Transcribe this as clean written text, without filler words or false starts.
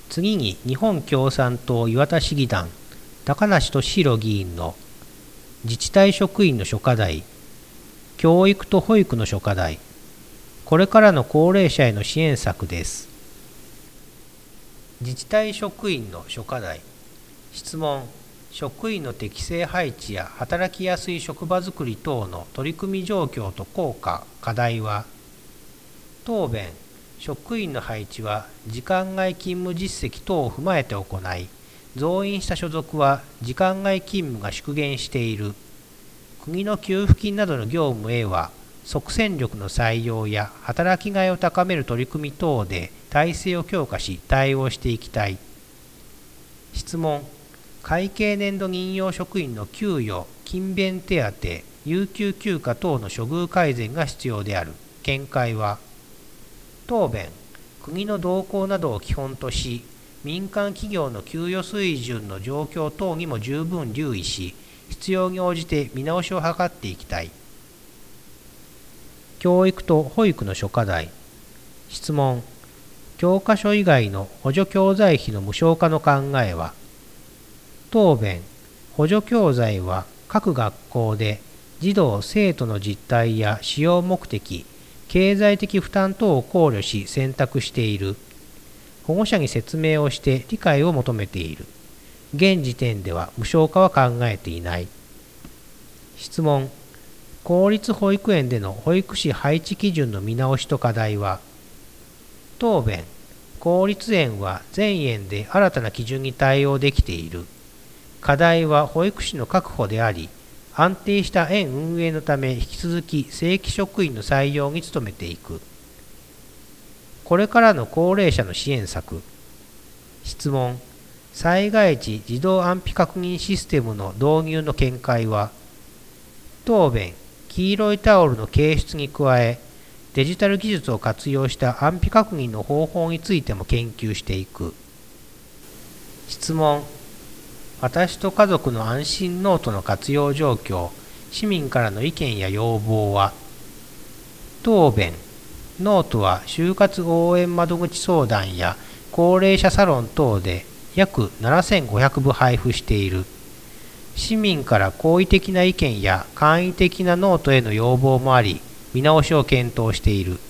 次に日本共産党磐田市議団高梨俊弘議員の自治体職員の諸課題、教育と保育の諸課題、これからの高齢者への支援策です。自治体職員の諸課題。質問。職員の適正配置や働きやすい職場づくり等の取り組み状況と効果、課題は。答弁。職員の配置は時間外勤務実績等を踏まえて行い、増員した所属は時間外勤務が縮減している。国の給付金などの業務へは、即戦力の採用や働きがいを高める取り組み等で体制を強化し対応していきたい。質問。会計年度任用職員の給与、勤勉手当、有給休暇等の処遇改善が必要である。見解は。答弁。国の動向などを基本とし、民間企業の給与水準の状況等にも十分留意し、必要に応じて見直しを図っていきたい。教育と保育の諸課題。質問。教科書以外の補助教材費の無償化の考えは。答弁。補助教材は各学校で児童・生徒の実態や使用目的、経済的負担等を考慮し選択している。保護者に説明をして理解を求めている。現時点では無償化は考えていない。質問。公立保育園での保育士配置基準の見直しと課題は。答弁。公立園は全園で新たな基準に対応できている。課題は保育士の確保であり、安定した園運営のため引き続き正規職員の採用に努めていく。これからの高齢者の支援策。質問。災害時自動安否確認システムの導入の見解は。答弁。黄色いタオルの掲出に加え、デジタル技術を活用した安否確認の方法についても研究していく。質問。私と家族の安心ノートの活用状況、市民からの意見や要望は。答弁。ノートは就活応援窓口相談や高齢者サロン等で約7500部配布している。市民から好意的な意見や簡易的なノートへの要望もあり、見直しを検討している。